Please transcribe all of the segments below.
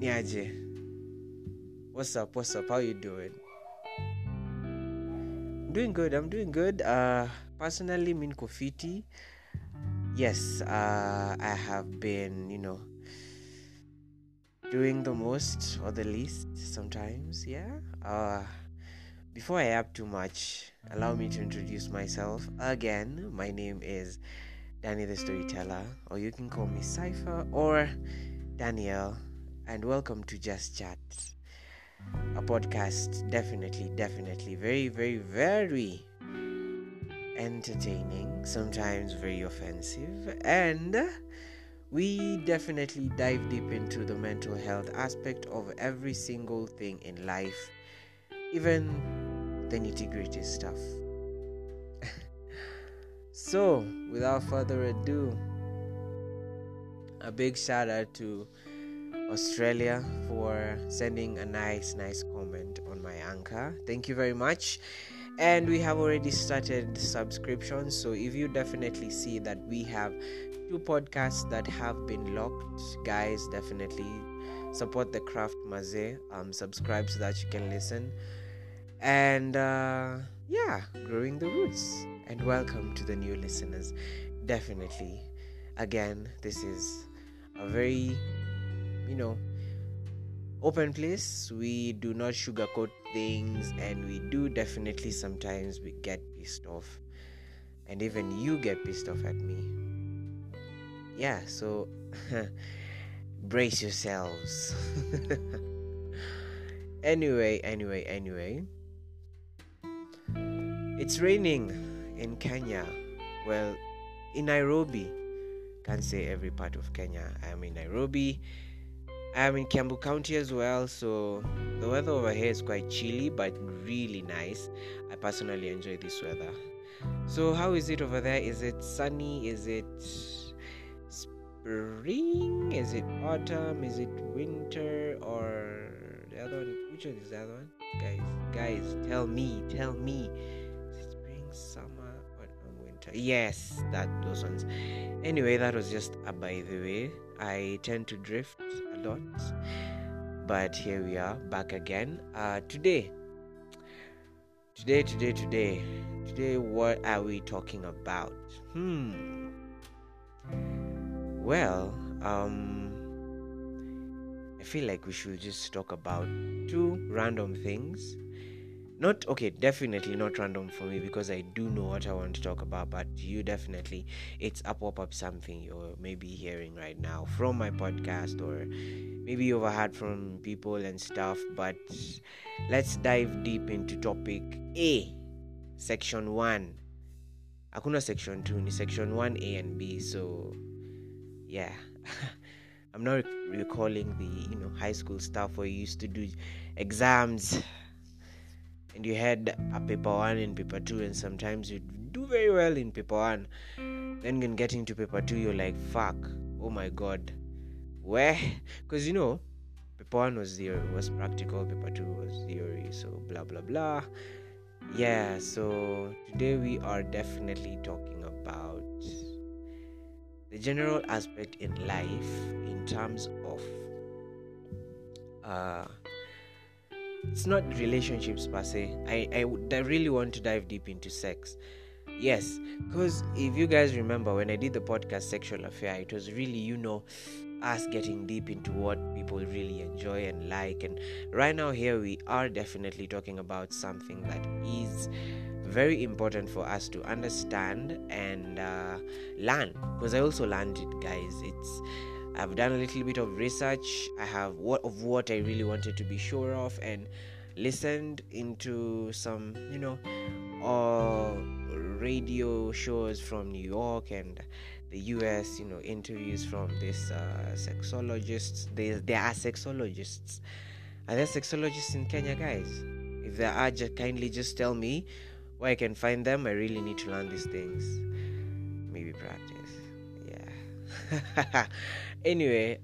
Niaje. What's up? How you doing? I'm doing good. Personally, min kofiti. Yes, I have been, doing the most or the least sometimes, yeah. Before I add too much, allow me to introduce myself again. My name is Danny the Storyteller, or you can call me Cypher or Daniel, and welcome to Just Chat, a podcast definitely very, very, very entertaining, sometimes very offensive, and we definitely dive deep into the mental health aspect of every single thing in life, even the nitty-gritty stuff. So, without further ado, a big shout out to Australia for sending a nice comment on my anchor. Thank you very much. And we have already started subscriptions, so if you definitely see that we have 2 podcasts that have been locked, guys, definitely support the craft maze. Subscribe so that you can listen, and growing the roots. And welcome to the new listeners. Definitely, again, this is a very open place. We do not sugarcoat things, and we do definitely sometimes we get pissed off, and even you get pissed off at me. Yeah, so brace yourselves. Anyway, it's raining in Kenya. Well, in Nairobi. Can't say every part of Kenya. I am in Nairobi. I am in Kiambu County as well, so the weather over here is quite chilly but really nice. I personally enjoy this weather. So how is it over there? Is it sunny? Is it spring? Is it autumn? Is it winter? Or the other one? Which one is the other one? Guys, tell me. Is it spring, summer, autumn, winter? Yes, those ones. Anyway, that was just a by the way. I tend to drift a lot, but here we are back again. Today, what are we talking about? Well, I feel like we should just talk about 2 random things. Definitely not random for me, because I do know what I want to talk about, but you definitely, it's a pop-up something you're maybe hearing right now from my podcast, or maybe you overheard from people and stuff. But let's dive deep into topic A, section 1. Hakuna section 2, ni section 1A and B. So yeah. I'm not recalling the high school stuff where you used to do exams and you had a paper 1 and paper 2, and sometimes you do very well in paper 1. Then when getting to paper 2, you're like, fuck, oh my god, where? Because paper 1 was practical, paper 2 was theory, so blah blah blah. Yeah, so today we are definitely talking about the general aspect in life in terms of it's not relationships per se. I really want to dive deep into sex. Yes, because if you guys remember when I did the podcast Sexual Affair, it was really, us getting deep into what people really enjoy and like. And right now here we are definitely talking about something that is very important for us to understand and learn. Because I also learned it, guys. I've done a little bit of research. I have what I really wanted to be sure of, and listened into some, radio shows from New York and the US, interviews from these sexologists. There are sexologists. Are there sexologists in Kenya, guys? If there are, kindly just tell me where I can find them. I really need to learn these things. Maybe practice. Yeah. Anyway,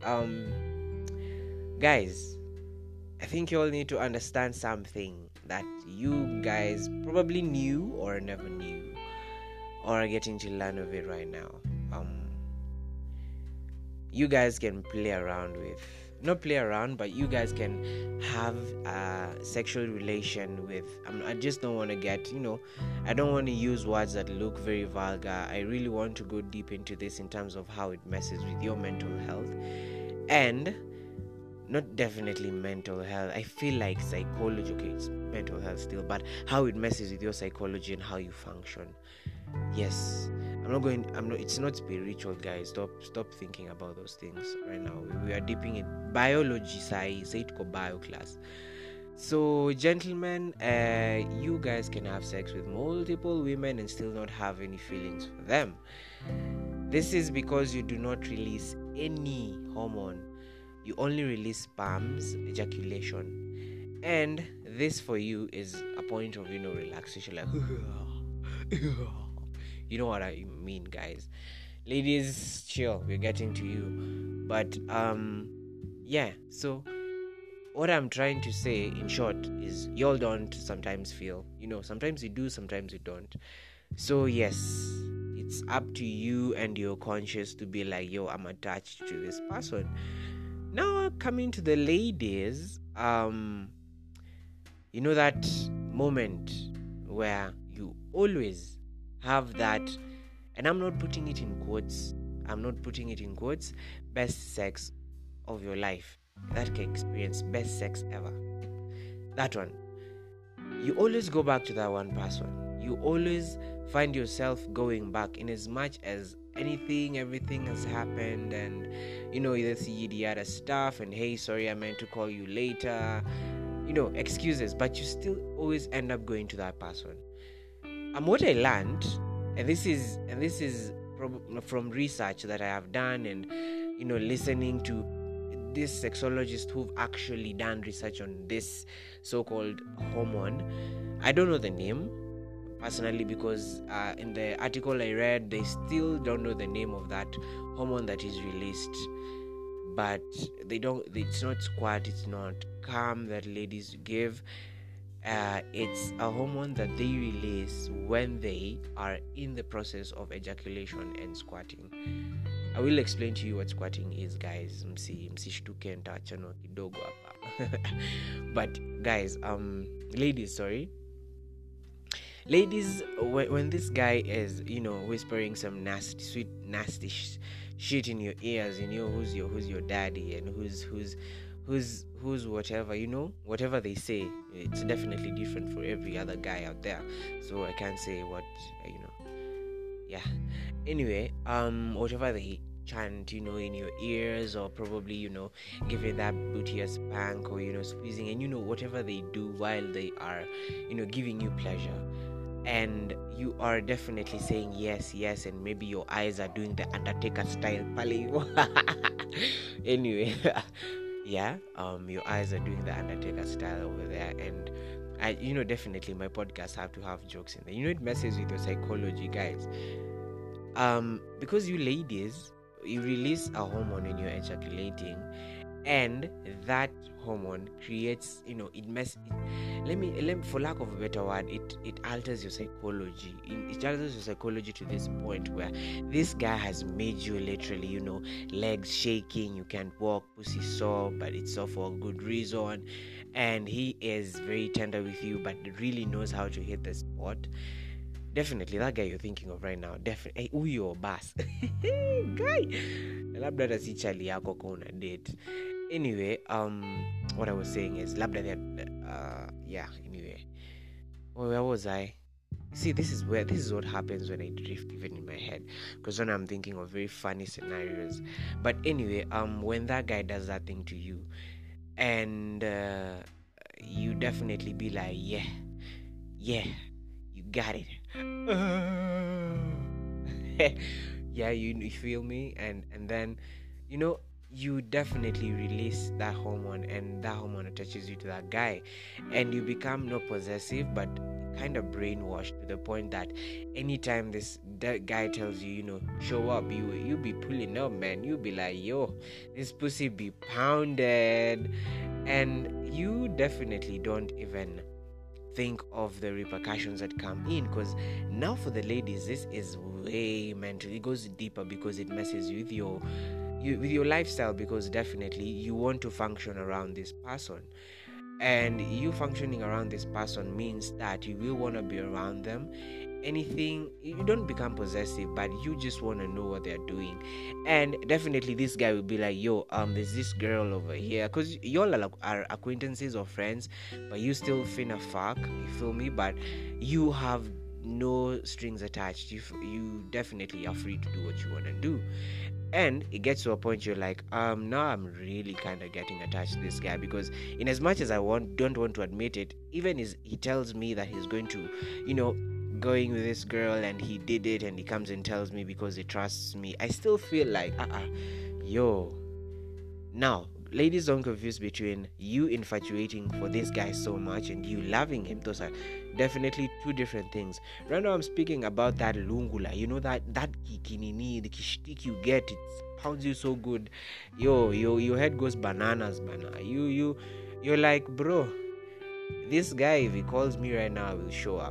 guys, I think you all need to understand something that you guys probably knew or never knew, or are getting to learn of it right now. You guys can play around with not play around, but you guys can have a sexual relation with. I just don't want to get, I don't want to use words that look very vulgar. I really want to go deep into this in terms of how it messes with your mental health, and not definitely mental health. I feel like psychology. Okay, it's mental health still, but how it messes with your psychology and how you function. Yes, it's not spiritual, guys. Stop thinking about those things right now. We are dipping in biology. Say it ko bio class. So, gentlemen, you guys can have sex with multiple women and still not have any feelings for them. This is because you do not release any hormone. You only release sperms, ejaculation. And this for you is a point of, relaxation, like you know what I mean, guys. Ladies, chill, we're getting to you. But yeah, so what I'm trying to say in short is y'all don't sometimes feel, sometimes you do, sometimes you don't. So yes, it's up to you and your conscience to be like, yo, I'm attached to this person. Now coming to the ladies, that moment where you always have that, and I'm not putting it in quotes, best sex of your life. That can experience best sex ever. That one. You always go back to that one person. You always find yourself going back, in as much as everything has happened, and you see the other stuff, and hey, sorry, I meant to call you later, excuses, but you still always end up going to that person. What I learned, and this is from research that I have done, and listening to these sexologists who've actually done research on this so-called hormone. I don't know the name personally, because in the article I read, they still don't know the name of that hormone that is released. But it's not squirt, it's not calm that ladies give. It's a hormone that they release when they are in the process of ejaculation and squirting. I will explain to you what squirting is, guys. But guys, ladies, when this guy is whispering some nasty shit in your ears, and who's your daddy, and who's whatever, whatever they say, it's definitely different for every other guy out there, so I can't say what yeah. Anyway, whatever they chant, in your ears, or probably, giving that booty a spank, or, squeezing, and, whatever they do while they are, giving you pleasure. And you are definitely saying yes, and maybe your eyes are doing the Undertaker style. Anyway, yeah, your eyes are doing the Undertaker style over there, and I, definitely my podcast have to have jokes in there. It messes with your psychology, guys. Because you ladies, you release a hormone when you're ejaculating, and that hormone creates, for lack of a better word, it alters your psychology. It alters your psychology to this point where this guy has made you literally, legs shaking, you can't walk, pussy sore, but it's sore for a good reason, and he is very tender with you, but really knows how to hit the spot. Definitely that guy you're thinking of right now, definitely huyo bas guy labda hata si chali yako kwa una date. Anyway, what I was saying is labda that anyway, where was I? See, this is what happens when I drift even in my head, because when I'm thinking of very funny scenarios. But anyway, when that guy does that thing to you, and you definitely be like, yeah, you got it. Yeah, you feel me? And then, you definitely release that hormone, and that hormone attaches you to that guy, and you become not possessive, but kind of brainwashed, to the point that anytime that guy tells you, show up, you be pulling up, man. You be like, yo, this pussy be pounded, and you definitely don't even think of the repercussions that come in, because now for the ladies, this is way mental. It goes deeper because it messes with your with your lifestyle, because definitely you want to function around this person, and you functioning around this person means that you will want to be around them. Anything, you don't become possessive, but you just want to know what they're doing. And definitely this guy will be like, yo, there's this girl over here, because y'all are acquaintances or friends, but you still finna fuck, you feel me? But you have no strings attached. You definitely are free to do what you want to do. And it gets to a point you're like, now I'm really kind of getting attached to this guy, because in as much as don't want to admit it, even he tells me that he's going to, going with this girl, and he did it, and he comes and tells me because he trusts me, I still feel like, yo. Now, ladies, don't confuse between you infatuating for this guy so much and you loving him. Those are definitely two different things. Right now I'm speaking about that lungula, that kikinini, the kishtik you get, it pounds you so good, your head goes bananas, you're like, bro, this guy, if he calls me right now, I will show up.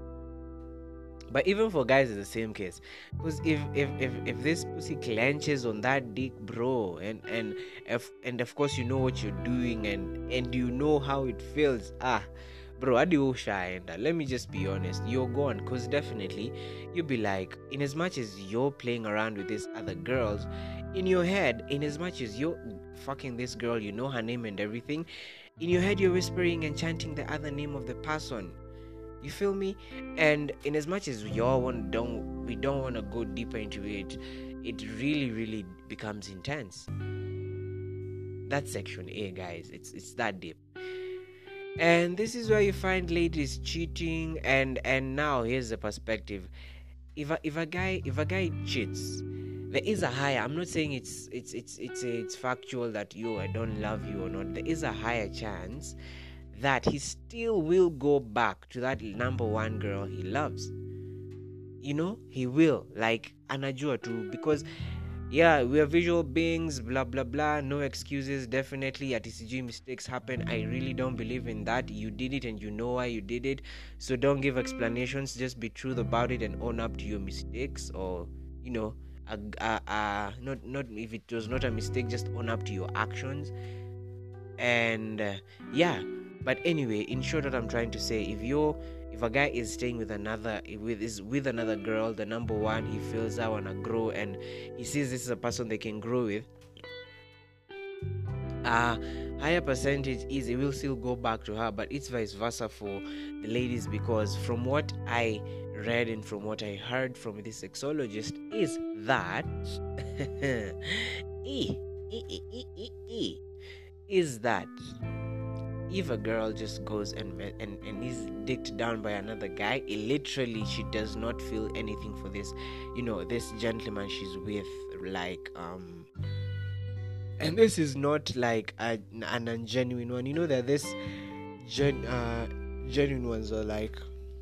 But even for guys, it's the same case. Because if this pussy clenches on that dick, bro, and of course you know what you're doing, and you know how it feels, bro, let me just be honest, you're gone. Because definitely you'll be like, in as much as you're playing around with these other girls, in your head, in as much as you're fucking this girl, you know her name and everything, in your head you're whispering and chanting the other name of the person. You feel me? And in as much as we don't want to go deeper into it, it really, really becomes intense. That's section A, guys. It's that deep. And this is where you find ladies cheating. And now here's the perspective. If a guy cheats, there is a higher. I'm not saying it's factual that I don't love you or not. There is a higher chance that he still will go back to that number one girl he loves. He will, like, anajua too, because we are visual beings, blah blah blah, no excuses. Definitely at TCG mistakes happen. I really don't believe in that. You did it and you know why you did it, so don't give explanations, just be truth about it and own up to your mistakes. Or not if it was not a mistake, just own up to your actions. And but anyway, in short, what I'm trying to say, if a guy is staying with another girl, the number one, he feels I wanna grow, and he sees this is a person they can grow with, higher percentage is he will still go back to her. But it's vice versa for the ladies, because from what I read and from what I heard from this sexologist is that is that if a girl just goes and is dicked down by another guy, literally she does not feel anything for this this gentleman she's with, like and this is not like an ungenuine one. That this genuine ones are like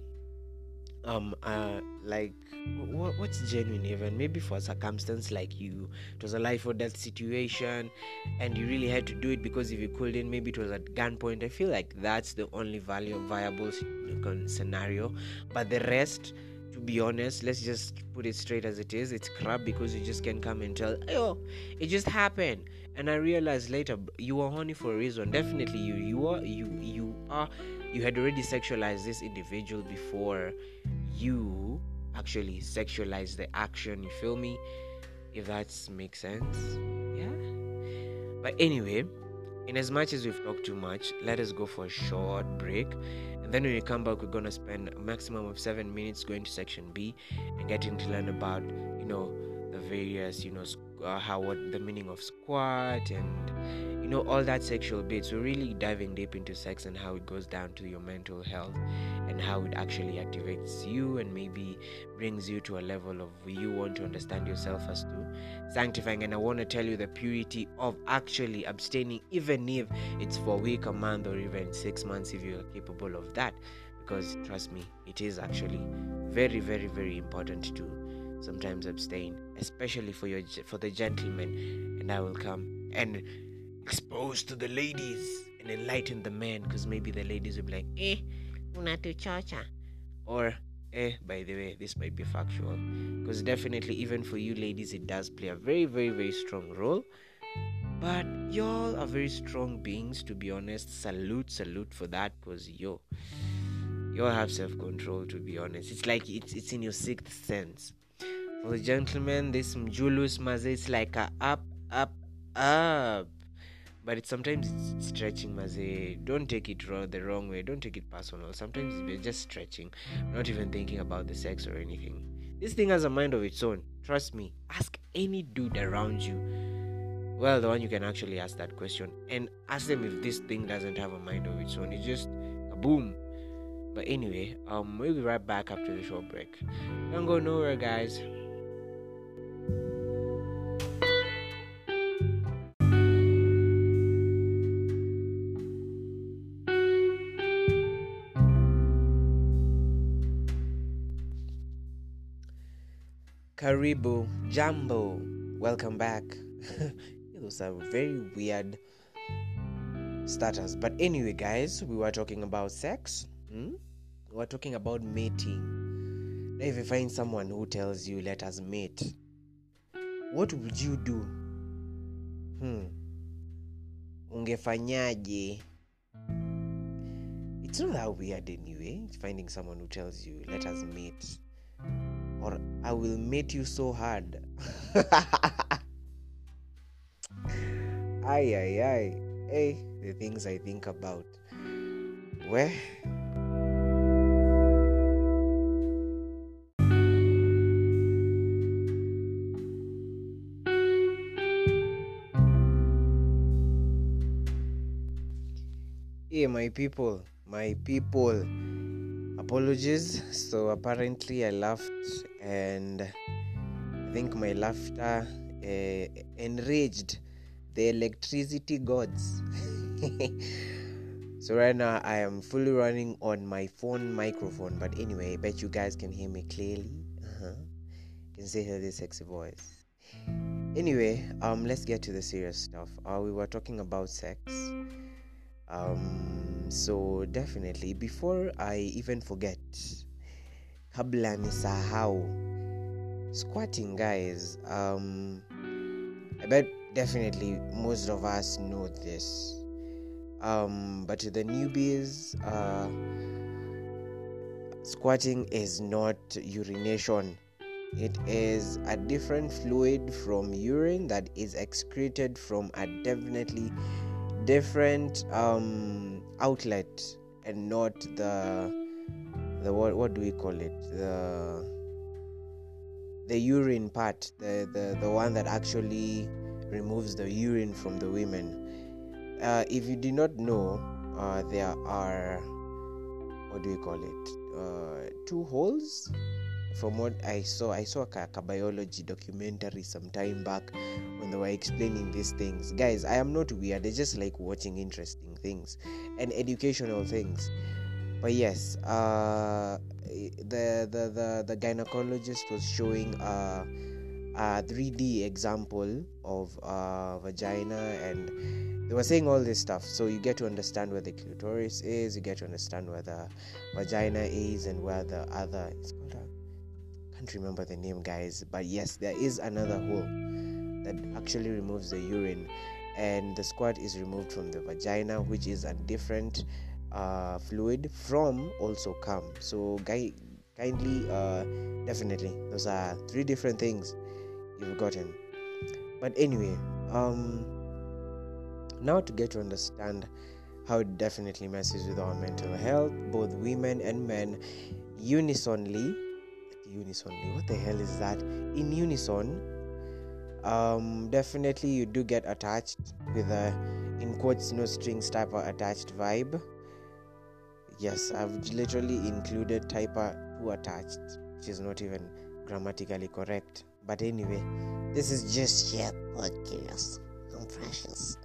what's genuine, even maybe for a circumstance like it was a life or death situation and you really had to do it, because if you couldn't, maybe it was at gunpoint. I feel like that's the only viable scenario. But the rest, to be honest, let's just put it straight as it is, it's crap, because you just can come and tell, it just happened, and I realized later you were horny for a reason. Definitely you had already sexualized this individual before you actually sexualize the action. You feel me? If that makes sense. But anyway, in as much as we've talked too much, let us go for a short break, and then when we come back, we're gonna spend a maximum of 7 minutes going to section B and getting to learn about the various what the meaning of squat and all that sexual bits. We're really diving deep into sex and how it goes down to your mental health and how it actually activates you and maybe brings you to a level of you want to understand yourself as to sanctifying. And I want to tell you the purity of actually abstaining, even if it's for a week, a month, or even 6 months, if you are capable of that. Because trust me, it is actually very, very, very important to sometimes abstain, especially for the gentlemen. And I will come and expose to the ladies and enlighten the men, because maybe the ladies will be like, unatuchocha, or By the way, this might be factual, because definitely, even for you ladies, it does play a very, very, very strong role. But y'all are very strong beings, to be honest. Salute for that, because y'all have self-control, to be honest. It's like it's in your sixth sense. For the gentlemen, this Mjulus Maze, it's like a up. But sometimes it's stretching, Maze. Don't take it the wrong way. Don't take it personal. Sometimes we're just stretching, not even thinking about the sex or anything. This thing has a mind of its own. Trust me. Ask any dude around you. Well, the one you can actually ask that question, and ask them if this thing doesn't have a mind of its own. It's just kaboom. But anyway, we'll be right back after the short break. Don't go nowhere, guys. Karibu Jambo. Welcome back. Those are very weird starters. But anyway, guys, we were talking about sex. We were talking about mating. Now, if you find someone who tells you, let us mate, what would you do? Ungefanyaje? It's not that weird anyway, finding someone who tells you, let us mate. Or I will mate you so hard. Ay. Hey, the things I think about. Where? Hey, my people. Apologies. So apparently I laughed, and I think my laughter enraged the electricity gods. So right now I am fully running on my phone microphone, but anyway, I bet you guys can hear me clearly. You can hear this sexy voice. Anyway, let's get to the serious stuff. We were talking about sex. So definitely, before I even forget, kabla nisahau, squatting, guys. I bet definitely most of us know this. But to the newbies, squatting is not urination. It is a different fluid from urine that is excreted from a definitely different outlet, and not the what do we call it, the urine part, the one that actually removes the urine from the women. If you do not know, there are, what do we call it, two holes. From what I saw a biology documentary some time back when they were explaining these things. Guys, I am not weird. I just like watching interesting things and educational things. But yes, the gynecologist was showing a 3D example of vagina, and they were saying all this stuff. So you get to understand where the clitoris is, you get to understand where the vagina is, and where the other, it's called I can't remember the name, guys, but yes, there is another hole that actually removes the urine, and the squirt is removed from the vagina, which is a different fluid from also cum. So kindly, definitely, those are three different things you've gotten. But anyway, now to get to understand how it definitely messes with our mental health, both women and men, unisonly, what the hell is that? In unison, definitely you do get attached with a, in quotes, no strings type of attached vibe. Yes, I've literally included type of to attached, which is not even grammatically correct. But anyway, this is just your podcast. I'm precious.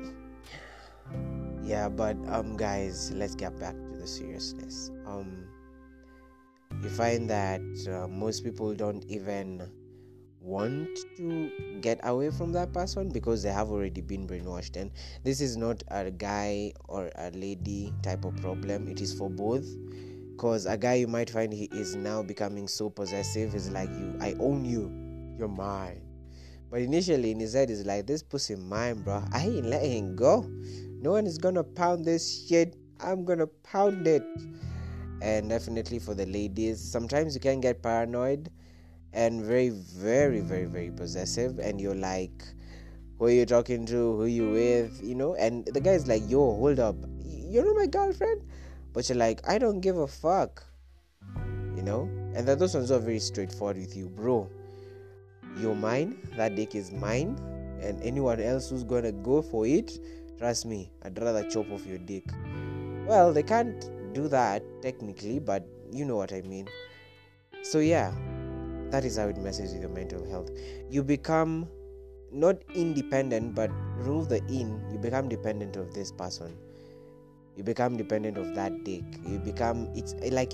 Yeah, but guys, let's get back to the seriousness. You find that most people don't even want to get away from that person because they have already been brainwashed. And this is not a guy or a lady type of problem, it is for both, Because a guy, you might find he is now becoming so possessive. Is like, I own you, you're mine. But initially in his head is like, this pussy mine, bro. I ain't letting him go. No one is gonna pound this shit. I'm gonna pound it. And definitely for the ladies, sometimes you can get paranoid and very, very, very, very possessive, and you're like, who are you talking to, who you with, and the guy's like, yo, hold up, you're not my girlfriend. But you're like, I don't give a fuck, and then those ones are very straightforward with you, bro. You're mine, that dick is mine, and anyone else who's gonna go for it, trust me, I'd rather chop off your dick. Well, they can't do that technically, but you know what I mean. So yeah, that is how it messes with your mental health. You become not independent, but remove the in, you become dependent of this person. You become dependent of that dick. It's like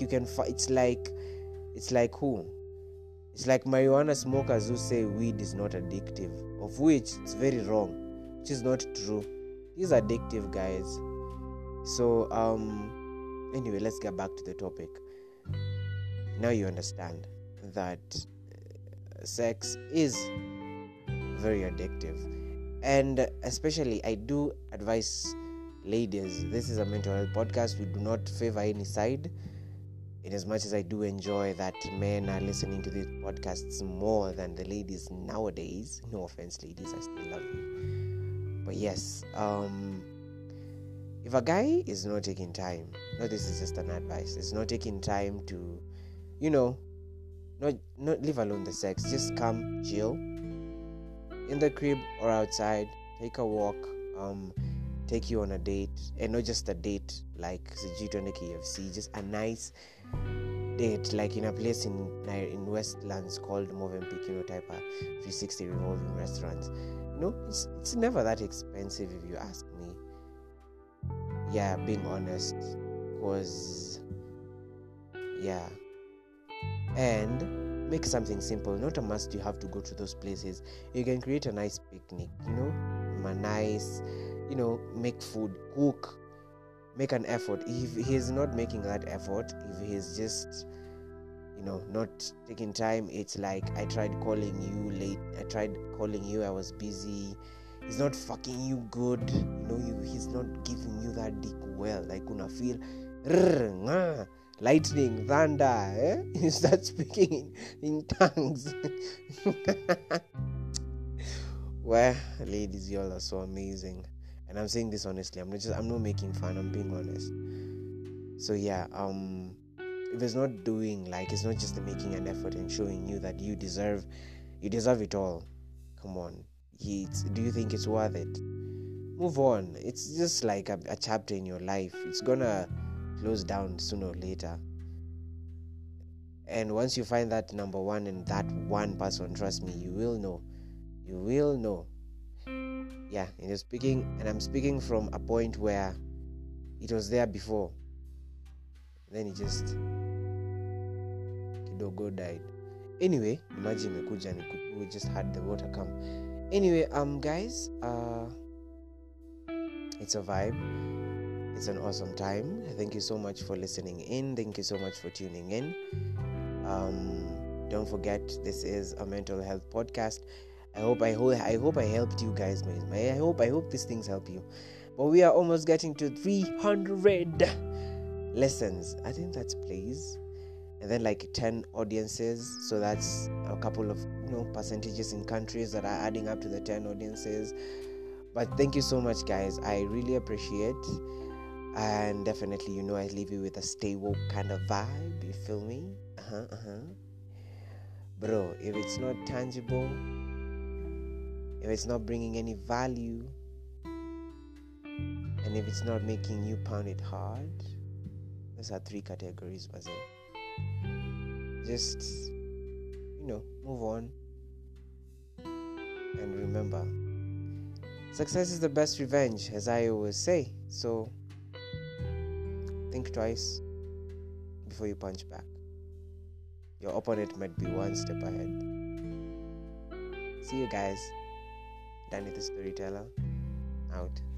who? It's like marijuana smokers who say weed is not addictive, of which it's very wrong, which is not true. It's addictive, guys. So anyway, let's get back to the topic. Now you understand that sex is very addictive, and especially I do advise ladies, this is a mental health podcast, we do not favor any side, in as much as I do enjoy that men are listening to these podcasts more than the ladies nowadays. No offense, ladies, I still love you. But yes, if a guy is not taking time, no, this is just an advice, it's not taking time to, not leave alone the sex, just come chill in the crib or outside, take a walk, take you on a date, and not just a date like Sijito and KFC, just a nice date like in a place in Westlands called Movenpick, type of 360 revolving restaurants. It's never that expensive if you ask me. Yeah, being honest, cause yeah, and make something simple. Not a must you have to go to those places. You can create a nice picnic, make food, cook, make an effort. If he's not making that effort, if he's just not taking time, it's like, I tried calling you, I was busy, he's not fucking you good, he's not giving you that dick well, like una feel lightning, thunder, you start speaking in tongues. Well, ladies, y'all are so amazing, and I'm saying this honestly. I'm not making fun, I'm being honest. So yeah, if it's not doing, like, it's not just making an effort and showing you that you deserve it all, come on, do you think it's worth it? Move on. It's just like a chapter in your life. It's gonna close down sooner or later, and once you find that number one and that one person, trust me, you will know. Yeah, and I'm speaking from a point where it was there before, then it just kidogo died. Anyway, imagine imekuja we just had the water come. Anyway, guys, it's a vibe. It's an awesome time. Thank you so much for listening in. Thank you so much for tuning in. Don't forget, this is a mental health podcast. I hope I helped you guys. I hope these things help you. But we are almost getting to 300 listens. I think that's plays, and then like 10 audiences. So that's a couple of percentages in countries that are adding up to the 10 audiences. But thank you so much, guys. I really appreciate. And definitely, I leave you with a stay woke kind of vibe. You feel me? Bro, if it's not tangible, if it's not bringing any value, and if it's not making you pound it hard, those are 3 categories, was it? Just, move on. And remember, success is the best revenge, as I always say. So, think twice before you punch back. Your opponent might be one step ahead. See you guys. Danny the Storyteller, out.